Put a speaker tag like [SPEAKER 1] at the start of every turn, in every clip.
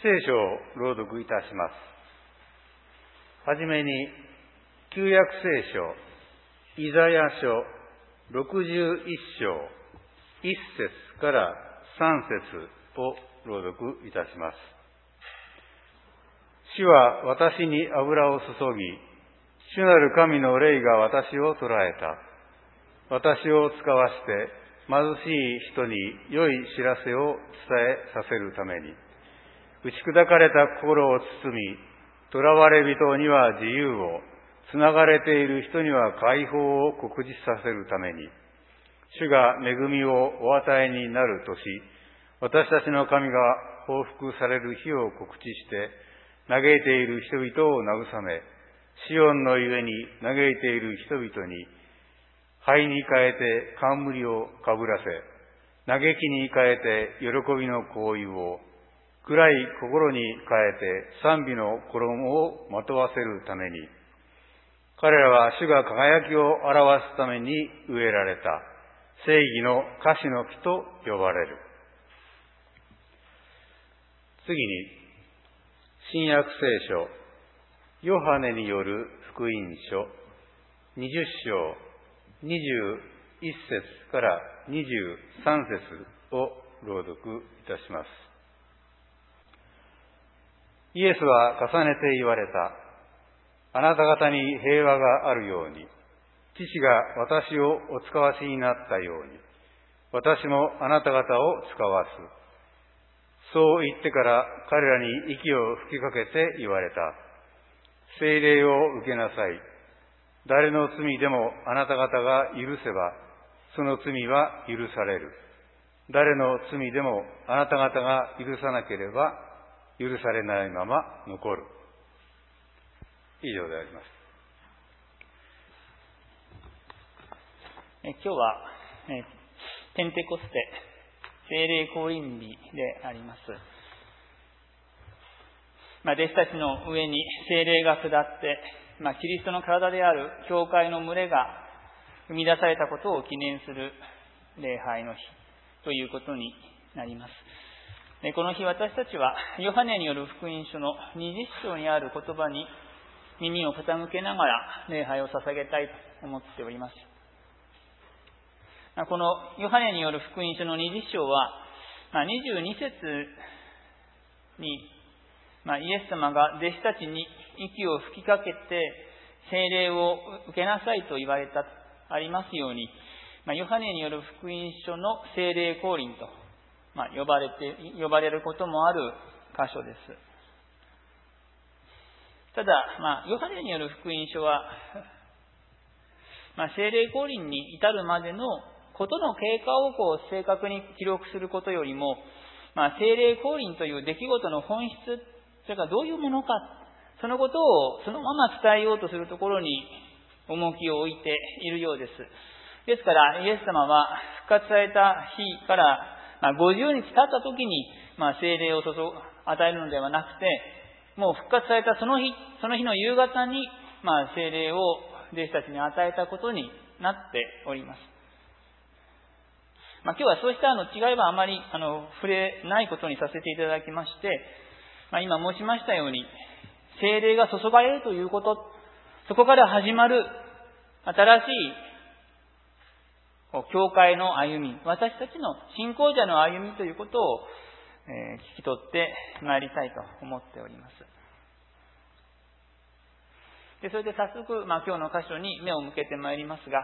[SPEAKER 1] 聖書を朗読いたします。はじめに、旧約聖書、イザヤ書61章、1節から3節を朗読いたします。主は私に油を注ぎ、主なる神の霊が私を捉えた。私を使わして貧しい人に良い知らせを伝えさせるために、打ち砕かれた心を包み、囚われ人には自由を、つながれている人には解放を告示させるために、主が恵みをお与えになるとし、私たちの神が報復される日を告知して、嘆いている人々を慰め、シオンのゆえに嘆いている人々に、灰に変えて冠をかぶらせ、嘆きに変えて喜びの香油を、暗い心に変えて賛美の衣をまとわせるために、彼らは主が輝きを表すために植えられた正義の樫の木と呼ばれる。次に、新約聖書、ヨハネによる福音書、20章、21節から23節を朗読いたします。イエスは重ねて言われた。あなた方に平和があるように、父が私をお使わしになったように、私もあなた方を使わす。そう言ってから彼らに息を吹きかけて言われた。聖霊を受けなさい。誰の罪でもあなた方が許せば、その罪は許される。誰の罪でもあなた方が許さなければ、許されないまま残る。以上であります。
[SPEAKER 2] 今日は、ペンテコステ聖霊降臨日であります。弟子たちの上に聖霊が下って、キリストの体である教会の群れが生み出されたことを記念する礼拝の日ということになります。この日私たちはヨハネによる福音書の20章にある言葉に耳を傾けながら礼拝を捧げたいと思っております。このヨハネによる福音書の20章は、22節に、イエス様が弟子たちに息を吹きかけて聖霊を受けなさいと言われたとありますように、ヨハネによる福音書の聖霊降臨と、呼ばれることもある箇所です。ただ、ヨハネによる福音書は、聖霊降臨に至るまでのことの経過を正確に記録することよりも、聖霊降臨という出来事の本質、それからどういうものか、そのことをそのまま伝えようとするところに重きを置いているようです。ですから、イエス様は復活された日から50日経った時に、聖霊を与えるのではなくて、もう復活されたその日の夕方に、聖霊を弟子たちに与えたことになっております。今日はそうした違いはあまり触れないことにさせていただきまして、今申しましたように、聖霊が注がれるということ、そこから始まる新しい教会の歩み、私たちの信仰者の歩みということを聞き取ってまいりたいと思っております。それで早速、今日の箇所に目を向けてまいりますが、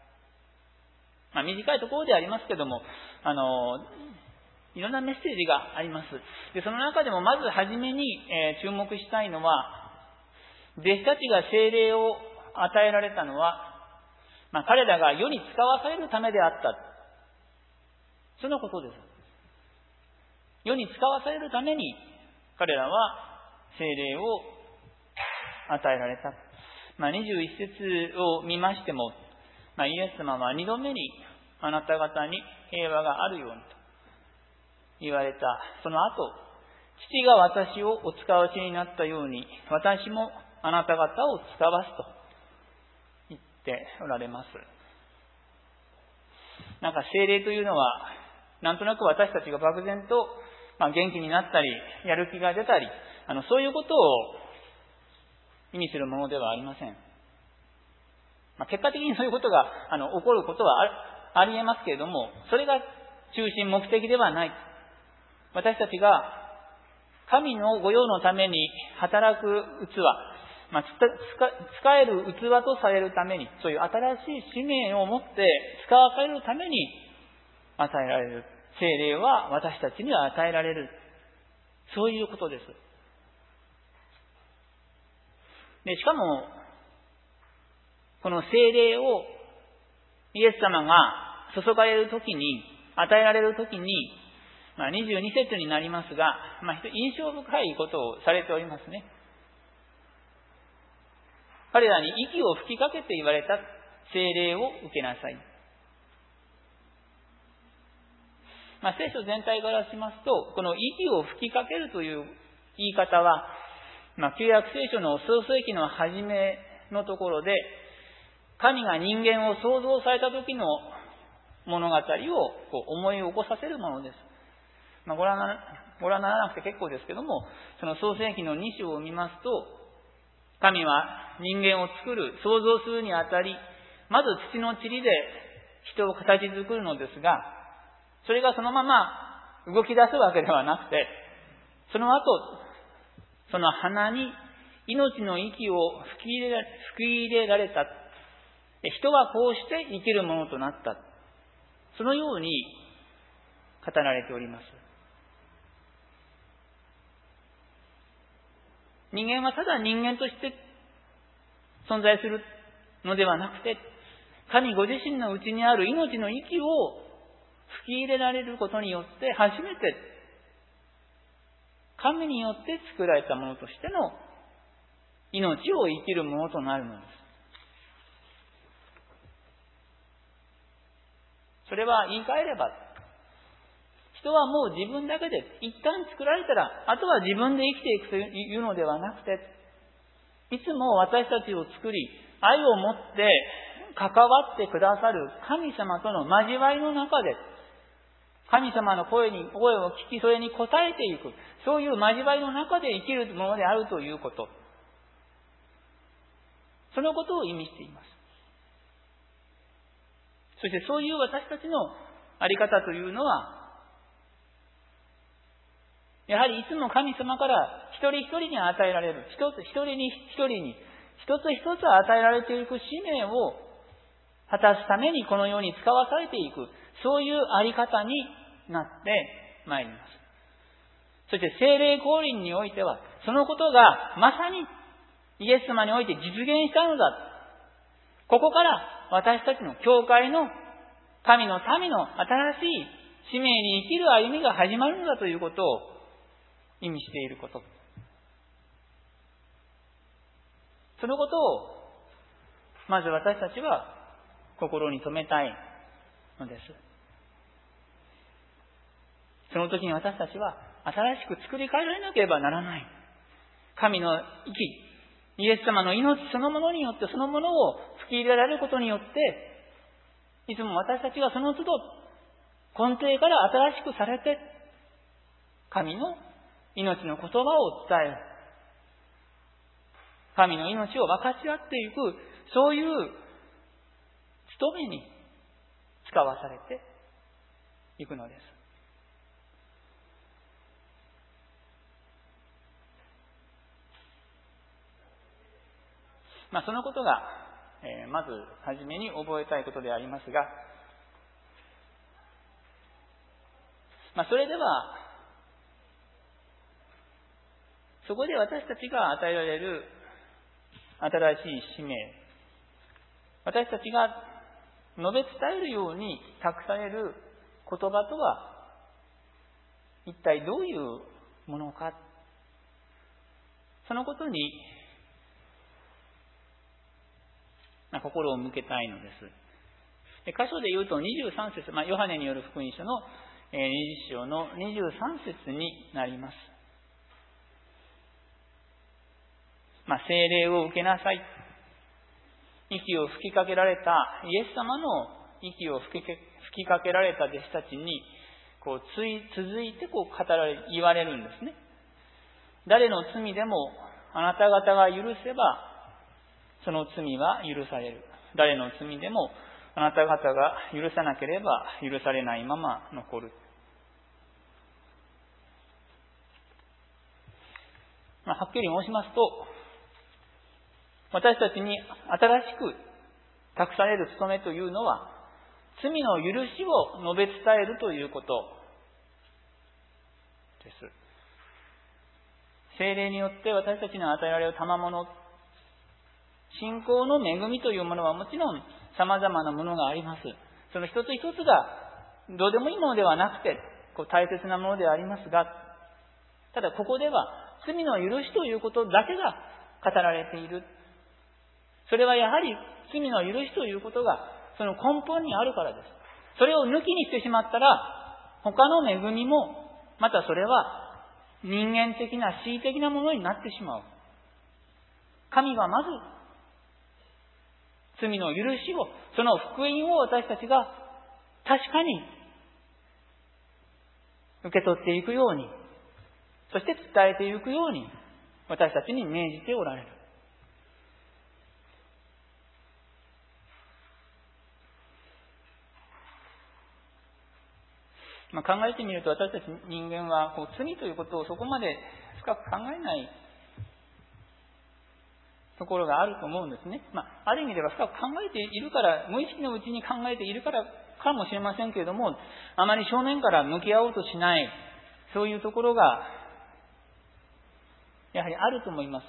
[SPEAKER 2] 短いところでありますけども、いろんなメッセージがあります。で、その中でもまずはじめに、注目したいのは、弟子たちが聖霊を与えられたのは、彼らが世に使わされるためであった。そのことです。世に使わされるために彼らは聖霊を与えられた。21節を見ましても、イエス様は2度目にあなた方に平和があるようにと言われた。その後、父が私をお使わしになったように、私もあなた方を使わすと言っておられます。聖霊というのは、なんとなく私たちが漠然と元気になったり、やる気が出たり、そういうことを意味するものではありません。結果的にそういうことが起こることはあり得ますけれども、それが中心目的ではない。私たちが神の御用のために働く器、使える器とされるために、そういう新しい使命を持って使わされるために与えられる。聖霊は私たちには与えられる。そういうことです。で、しかも、この聖霊をイエス様が注がれるときに、与えられるときに、22節になりますが、印象深いことをされておりますね。彼らに息を吹きかけて言われた聖霊を受けなさい。聖書全体からしますと、この息を吹きかけるという言い方は、旧約聖書の創世記の初めのところで、神が人間を創造された時の物語を思い起こさせるものです。ご覧ならなくて結構ですけども、その創世記の2章を見ますと、神は人間を作る、創造するにあたり、まず土の塵で人を形作るのですが、それがそのまま動き出すわけではなくて、その後、その鼻に命の息を吹き入れられた。人はこうして生きるものとなった。そのように語られております。人間はただ人間として存在するのではなくて、神ご自身の内にある命の息を吹き入れられることによって初めて神によって作られたものとしての命を生きるものとなるのです。それは言い換えれば、人はもう自分だけで一旦作られたら、あとは自分で生きていくというのではなくて、いつも私たちを作り、愛を持って関わってくださる神様との交わりの中で、神様の声を聞き、それに応えていく、そういう交わりの中で生きるものであるということ。そのことを意味しています。そしてそういう私たちのあり方というのは、やはりいつも神様から一人一人に与えられる、一つ一つ与えられていく使命を果たすためにこの世に使わされていく、そういうあり方になってまいります。そして聖霊降臨においては、そのことがまさにイエス様において実現したのだ。ここから私たちの教会の神の民の新しい使命に生きる歩みが始まるのだということを意味していること。そのことをまず私たちは心に留めたいのです。その時に私たちは新しく作り変えられなければならない。神の息、イエス様の命そのものによって、そのものを吹き入れられることによって、いつも私たちがその都度根底から新しくされて、神の命の言葉を伝える。神の命を分かち合っていく、そういう務めに使わされていくのです。そのことが、まずはじめに覚えたいことでありますが、それでは、そこで私たちが与えられる新しい使命、私たちが述べ伝えるように託される言葉とは、一体どういうものか、そのことに心を向けたいのです。箇所で言うと23節、ヨハネによる福音書の20章の23節になります。聖霊を受けなさい。息を吹きかけられた、イエス様の息を吹きかけられた弟子たちに、 続いて言われるんですね。誰の罪でもあなた方が許せば、その罪は許される。誰の罪でもあなた方が許さなければ許されないまま残る。はっきり申しますと、私たちに新しく託される務めというのは、罪の許しを述べ伝えるということです。聖霊によって私たちに与えられる賜物、信仰の恵みというものはもちろん様々なものがあります。その一つ一つがどうでもいいものではなくて大切なものでありますが、ただここでは罪の許しということだけが語られている。それはやはり罪の許しということがその根本にあるからです。それを抜きにしてしまったら、他の恵みもまたそれは人間的な恣意的なものになってしまう。神はまず罪の許しを、その福音を私たちが確かに受け取っていくように、そして伝えていくように私たちに命じておられる。考えてみると、私たち人間は罪ということをそこまで深く考えないところがあると思うんですね。ある意味では深く考えているから、無意識のうちに考えているからかもしれませんけれども、あまり正面から向き合おうとしない、そういうところがやはりあると思います。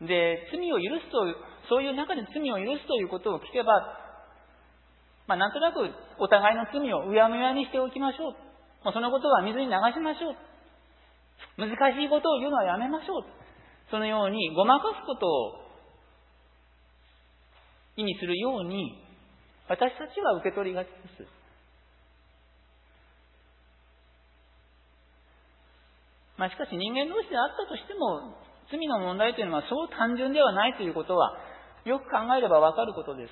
[SPEAKER 2] で、罪を許すと、そういう中で罪を許すということを聞けば、なんとなくお互いの罪をうやむやにしておきましょう。そのことは水に流しましょう。難しいことを言うのはやめましょう。そのようにごまかすことを意味するように、私たちは受け取りがちです。しかし人間同士であったとしても、罪の問題というのはそう単純ではないということは、よく考えればわかることです。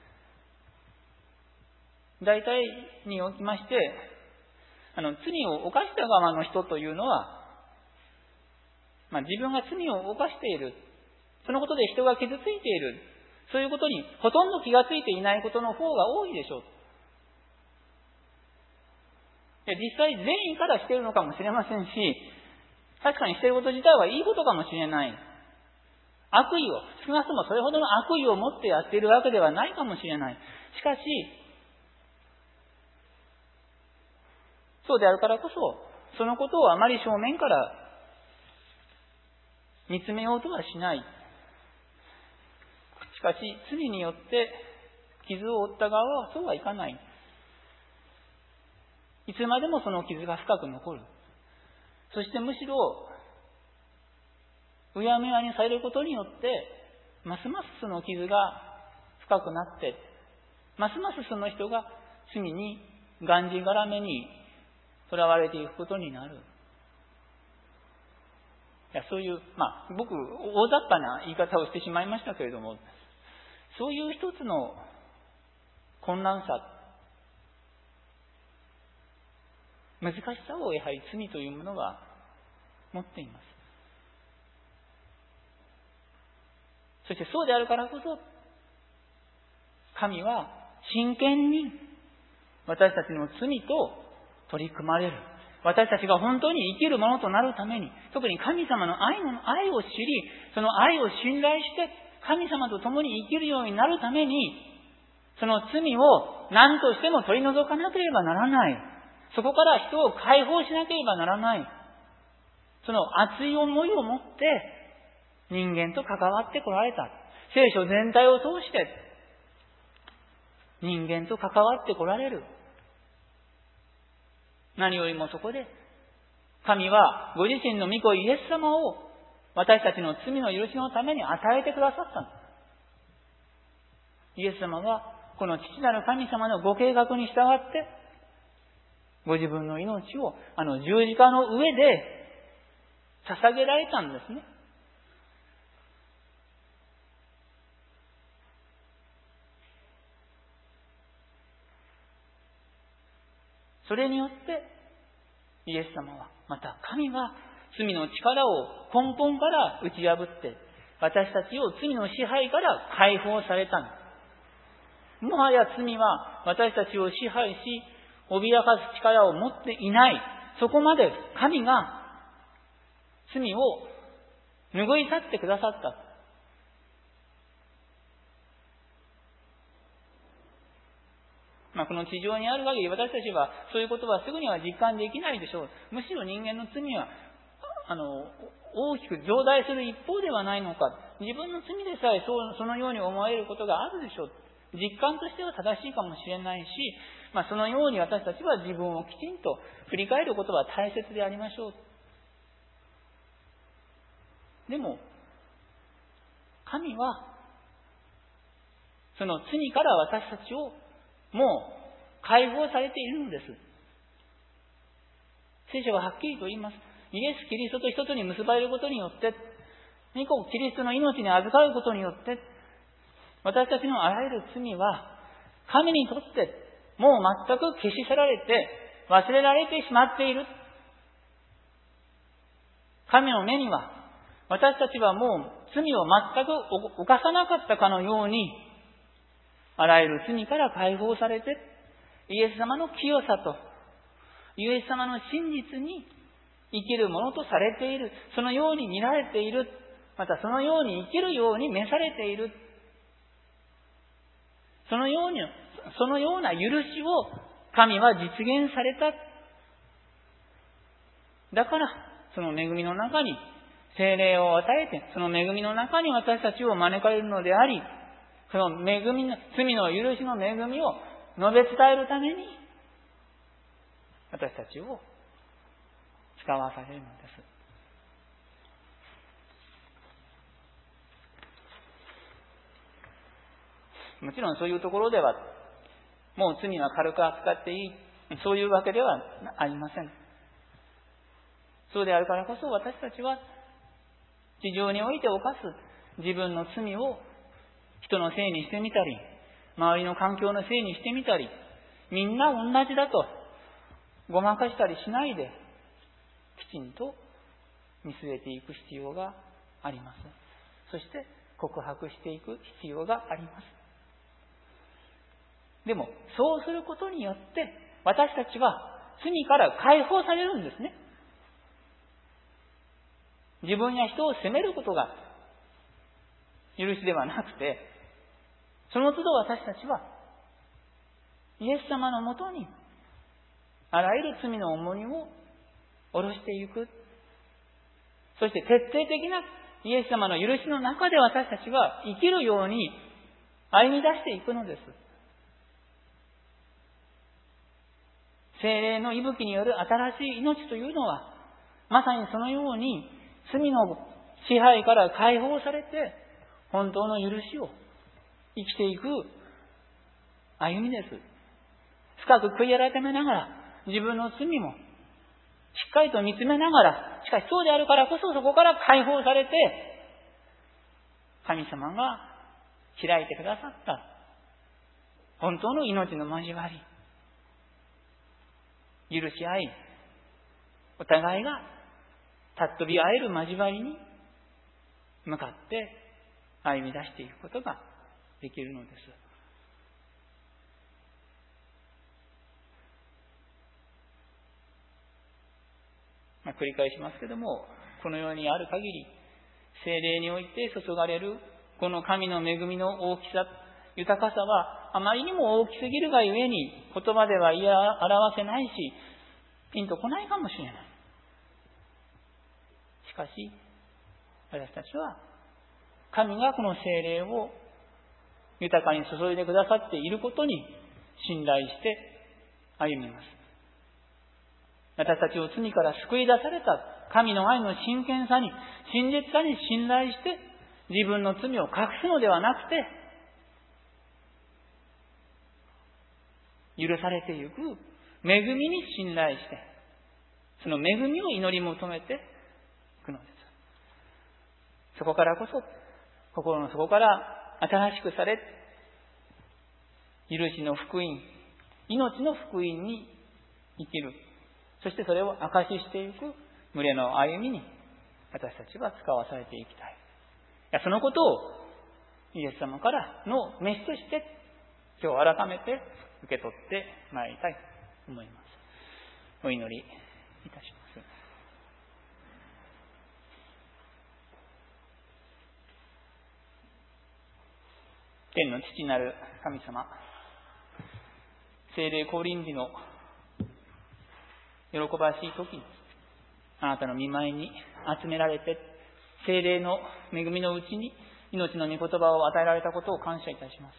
[SPEAKER 2] 大体におきまして、罪を犯した側の人というのは、自分が罪を犯している、そのことで人が傷ついている、そういうことにほとんど気がついていないことの方が多いでしょう。実際善意からしているのかもしれませんし、確かにしていること自体はいいことかもしれない。悪意を、少なくともそれほどの悪意を持ってやっているわけではないかもしれない。しかし、そうであるからこそ、そのことをあまり正面から見つめようとはしない。しかし、罪によって傷を負った側はそうはいかない。いつまでもその傷が深く残る。そしてむしろ、うやむやにされることによって、ますますその傷が深くなって、ますますその人が罪にがんじがらめに囚われていくことになる。そういう、僕、大雑把な言い方をしてしまいましたけれども、そういう一つの困難さ、難しさをやはり罪というものは持っています。そしてそうであるからこそ、神は真剣に私たちの罪と取り組まれる。私たちが本当に生きるものとなるために、特に神様の愛を知り、その愛を信頼して神様と共に生きるようになるために、その罪を何としても取り除かなければならない。そこから人を解放しなければならない。その熱い思いを持って人間と関わってこられた。聖書全体を通して人間と関わってこられる。何よりもそこで神はご自身の御子イエス様を私たちの罪の許しのために与えてくださった。イエス様はこの父なる神様のご計画に従ってご自分の命を十字架の上で捧げられたんですね。それによってイエス様は、また神は罪の力を根本から打ち破って、私たちを罪の支配から解放されたの。もはや罪は私たちを支配し、脅かす力を持っていない。そこまで神が罪を拭い去ってくださった。この地上にある限り私たちはそういうことはすぐには実感できないでしょう。むしろ人間の罪は大きく増大する一方ではないのか。自分の罪でさえそのように思えることがあるでしょう。実感としては正しいかもしれないし、そのように私たちは自分をきちんと振り返ることは大切でありましょう。でも、神はその罪から私たちをもう解放されているのです。聖書ははっきりと言います。イエス・キリストと一つに結ばれることによって、キリストの命に預かることによって、私たちのあらゆる罪は神にとってもう全く消し去られて忘れられてしまっている。神の目には私たちはもう罪を全く犯さなかったかのように、あらゆる罪から解放されて、イエス様の清さとイエス様の真実に生きるものとされている。そのように見られている。またそのように生きるように召されている。そのような許しを神は実現された。だからその恵みの中に聖霊を与えて、その恵みの中に私たちを招かれるのであり、その罪の許しの恵みを述べ伝えるために私たちを使わされるのです。もちろんそういうところではもう罪は軽く扱っていい、そういうわけではありません。そうであるからこそ私たちは地上において犯す自分の罪を人のせいにしてみたり、周りの環境のせいにしてみたり、みんな同じだとごまかしたりしないで、きちんと見据えていく必要があります。そして告白していく必要があります。でもそうすることによって私たちは罪から解放されるんですね。自分や人を責めることが許しではなくて、その都度私たちはイエス様のもとにあらゆる罪の重荷を下ろしていく。そして徹底的なイエス様の許しの中で私たちは生きるように歩み出していくのです。聖霊の息吹による新しい命というのは、まさにそのように罪の支配から解放されて本当の許しを生きていく歩みです。深く悔い改めながら、自分の罪もしっかりと見つめながら、しかしそうであるからこそそこから解放されて、神様が開いてくださった本当の命の交わり、許し合い、お互いが尊び合える交わりに向かって歩み出していくことができるのです。繰り返しますけども、この世にある限り聖霊において注がれるこの神の恵みの大きさ、豊かさはあまりにも大きすぎるがゆえに言葉では表せないし、ピンとこないかもしれない。しかし私たちは神がこの聖霊を豊かに注いでくださっていることに信頼して歩みます。私たちを罪から救い出された神の愛の真剣さに、真実さに信頼して自分の罪を隠すのではなくて、許されていく恵みに信頼して、その恵みを祈り求めていくのです。そこからこそ、心の底から新しくされ、許しの福音、命の福音に生きる。 そしてそれを証ししていく群れの歩みに私たちは使わされていきたい。そのことをイエス様からの召しとして今日改めて受け取ってまいりたいと思います。お祈りいたします。天の父なる神様、聖霊降臨日の喜ばしい時にあなたの御前に集められて、聖霊の恵みのうちに命の御言葉を与えられたことを感謝いたします。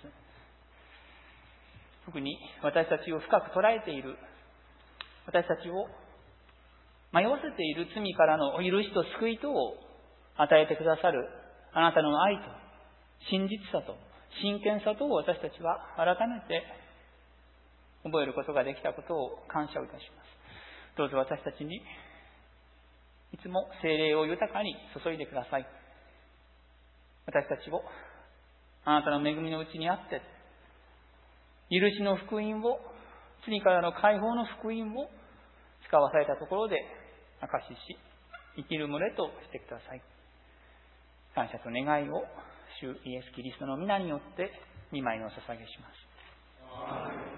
[SPEAKER 2] 特に私たちを深く捉えている、私たちを迷わせている罪からのお許しと救いとを与えてくださるあなたの愛と真実さと真剣さとを私たちは改めて覚えることができたことを感謝をいたします。どうぞ私たちにいつも聖霊を豊かに注いでください。私たちをあなたの恵みのうちにあって、許しの福音を、罪からの解放の福音を使わされたところで証しし、生きる群れとしてください。感謝と願いを主イエス・キリストの皆によって御前にお捧げします。